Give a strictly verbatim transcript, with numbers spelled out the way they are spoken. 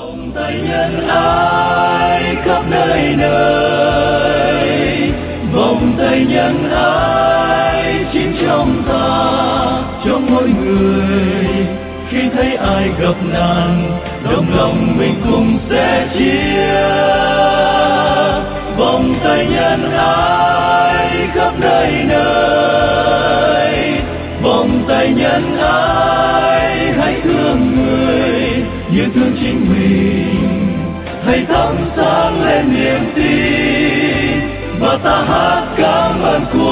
vòng tay nhân ái khắp nơi nơi, vòng tay nhân ái chính trong ta, trong mỗi người. Khi thấy ai gặp nạn, đồng lòng mình cùng sẽ chia. Vòng tay nhân ái khắp nơi nơi, vòng tay nhân ái hãy thương người như thương chính mình. Hãy thắp sáng lên niềm tin và ta hát cảm ơn của